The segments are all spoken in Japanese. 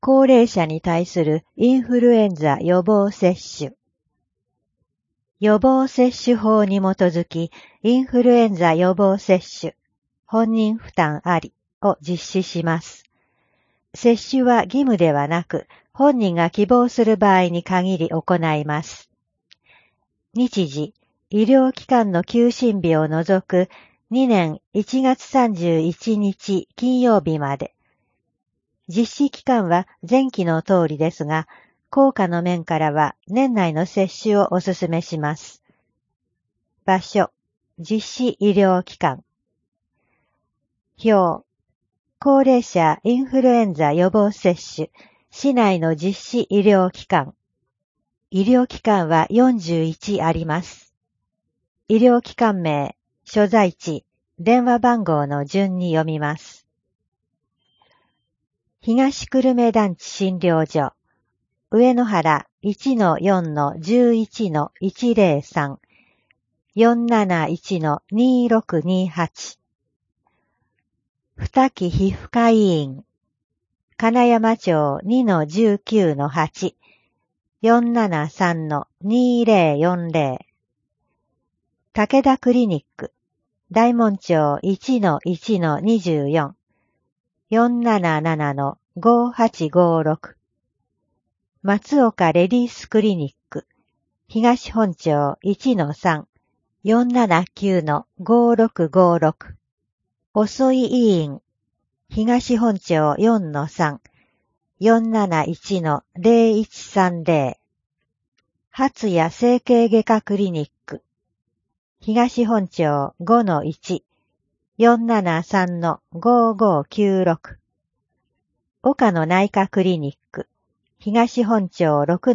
高齢者に対するインフルエンザ予防接種。予防接種法に基づき、インフルエンザ予防接種、本人負担ありを実施します。接種は義務ではなく、本人が希望する場合に限り行います。日時、医療機関の休診日を除く2年1月31日金曜日まで。実施期間は前期の通りですが、効果の面からは年内の接種をお勧めします。場所、実施医療機関。表、高齢者インフルエンザ予防接種、市内の実施医療機関。医療機関は41あります。医療機関名、所在地、電話番号の順に読みます。東久留米団地診療所、上野原 1-4-11-103、471-2628。二木皮膚科医院、金山町 2-19-8、473-2040。武田クリニック、大門町 1-1-24、477-5856。松岡レディースクリニック、東本町 1-3、479-5656。細井医院、東本町 4-3、471-0130。初谷整形外科クリニック、東本町 5-1、473-5596。岡野内科クリニック、東本町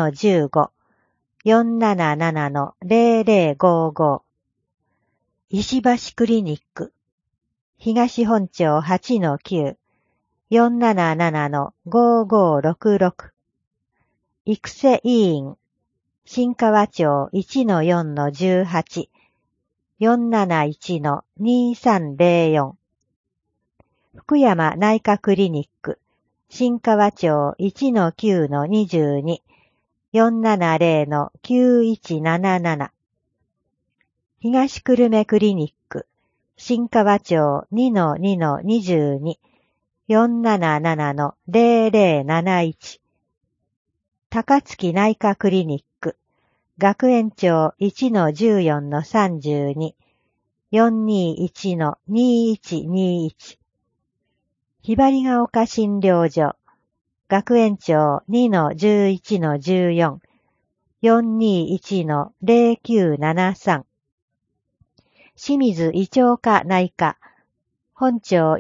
6-15、477-0055。石橋クリニック、東本町 8-9、477-5566。育瀬医院、新川町 1-4-18、471-2304。福山内科クリニック、新川町 1-9-22、470-9177。東久留米クリニック、新川町 2-2-22、477-0071。高槻内科クリニック、学園町 1-14-32、421-2121。ひばりが丘診療所、学園町 2-11-14、421-0973。清水胃腸科内科、本町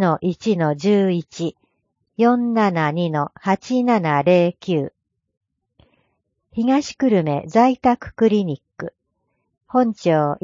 1-1-11、472-8709。東久留米在宅クリニック、本町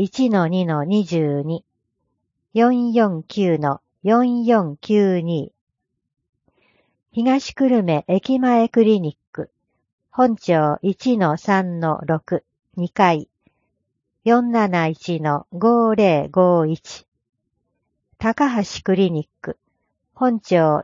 1-2-22、449-4492。東久留米駅前クリニック、本町 1-3-6、2階、471-5051。高橋クリニック、本町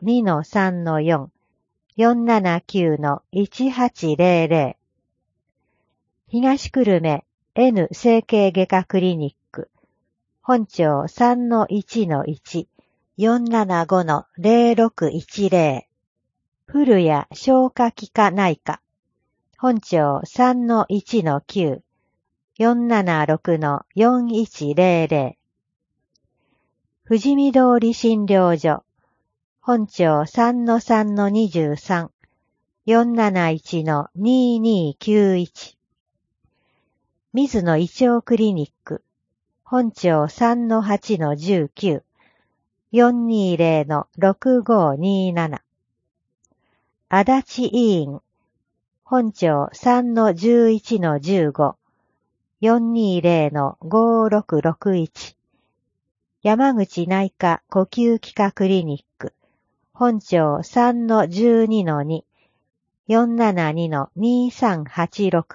2-3-4、479-1800。東久留米 N 整形外科クリニック、本町 3-1-1、475-0610。古谷消化器科内科、本町 3-1-9、476-4100。富士見通り診療所、本町 3-3-23、471-2291。水野胃腸クリニック、本町 3-8-19、420-6527。足立医院、本町 3-11-15、420-5661。山口内科呼吸器科クリニック、本町 3-12-2、472-2386。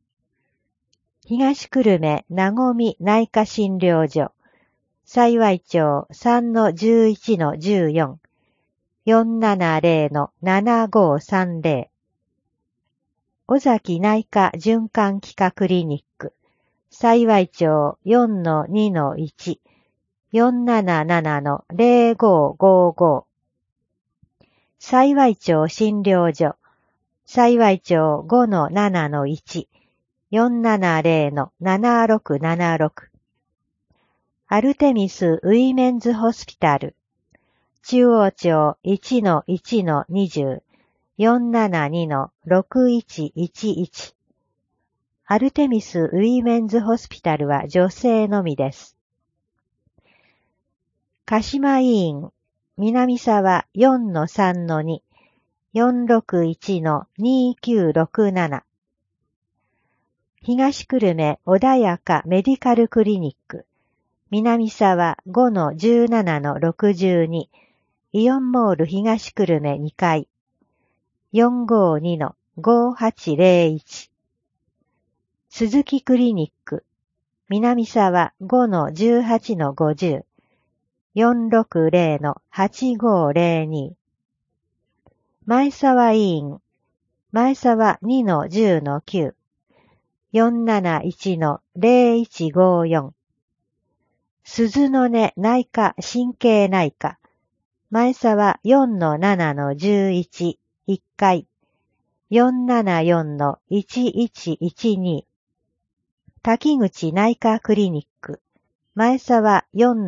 東久留米なごみ内科診療所、幸町 3-11-14、 470-7530。尾崎内科循環器科クリニック、幸町 4-2-1、477-0555。幸町診療所、幸町 5-7-1、470-7676。アルテミスウィメンズホスピタル、中央町 1-1-20、472-6111。アルテミスウィメンズホスピタルは女性のみです。鹿島医院、南沢 4-3-2、461-2967。東久留米穏やかメディカルクリニック、南沢 5-17-62、イオンモール東久留米2階、452-5801。鈴木クリニック、南沢 5-18-50、460-8502。前沢医院、前沢 2-10-9、471-0154。鈴の根内科神経内科、前沢 4-7-11、1階、474-1112。滝口内科クリニック、前沢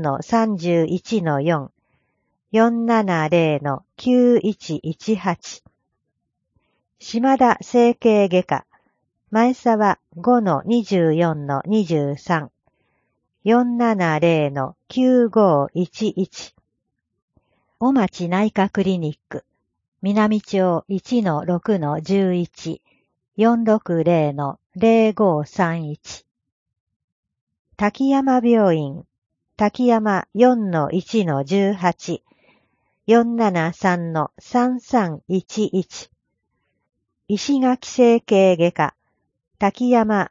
4-31-4、470-9118。島田整形外科、前沢 5-24-23、470-9511。尾町内科クリニック、南町 1-6-11、460-0531。滝山病院、滝山 4-1-18、473-3311。石垣整形外科、滝山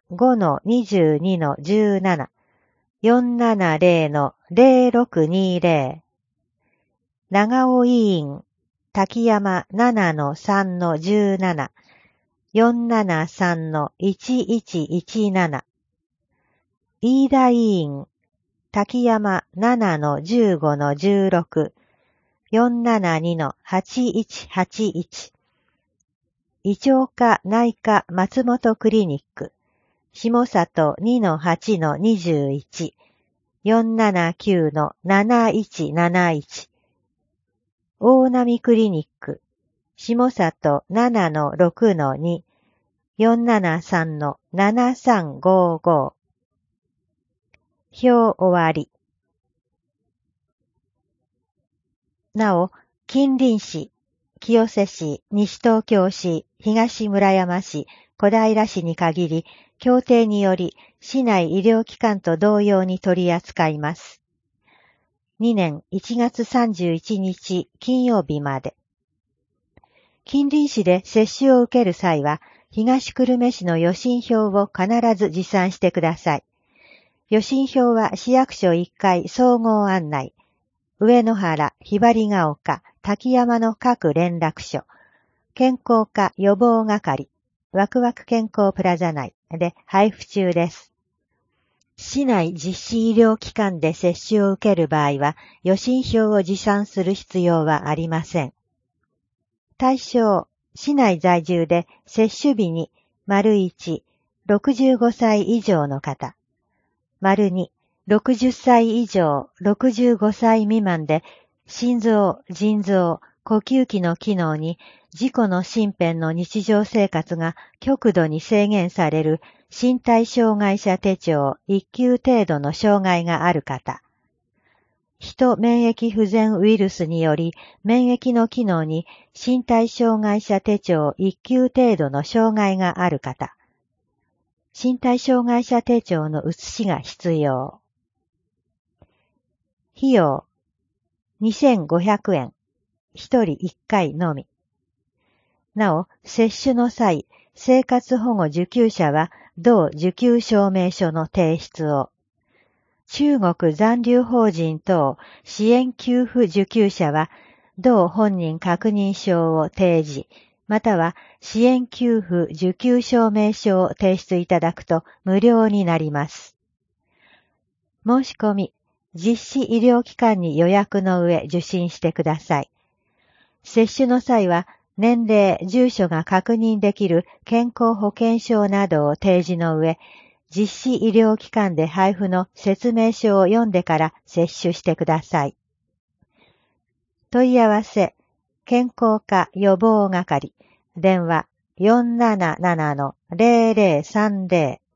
5-22-17、470-0620。長尾医院、滝山 7-3-17、473-1117。飯田医院、滝山 7-15-16、472-8181。胃腸科内科松本クリニック、下里 2-8-21、479-7171。大波クリニック、下里 7-6-2、473-7355。表終わり。なお、近隣市、清瀬市、西東京市、東村山市、小平市に限り、協定により市内医療機関と同様に取り扱います。2年1月31日金曜日まで。近隣市で接種を受ける際は、東久留米市の予診票を必ず持参してください。予診票は市役所1階総合案内、上野原、ひばりが丘、滝山の各連絡所、健康課予防係、ワクワク健康プラザ内で配布中です。市内実施医療機関で接種を受ける場合は、予診票を持参する必要はありません。対象、市内在住で接種日に、1、65歳以上の方、2、60歳以上65歳未満で、心臓、腎臓、呼吸器の機能に自己の身辺の日常生活が極度に制限される身体障害者手帳1級程度の障害がある方、ヒト免疫不全ウイルスにより免疫の機能に身体障害者手帳1級程度の障害がある方、身体障害者手帳の写しが必要。費用、2500円、1人1回のみ。なお、接種の際、生活保護受給者は同受給証明書の提出を。中国残留邦人等支援給付受給者は、 同本人確認書を提示、または支援給付受給証明書を提出いただくと無料になります。申し込み、実施医療機関に予約の上受診してください。接種の際は、年齢、住所が確認できる健康保険証などを提示の上、実施医療機関で配布の説明書を読んでから接種してください。問い合わせ、健康課予防係、電話477-0030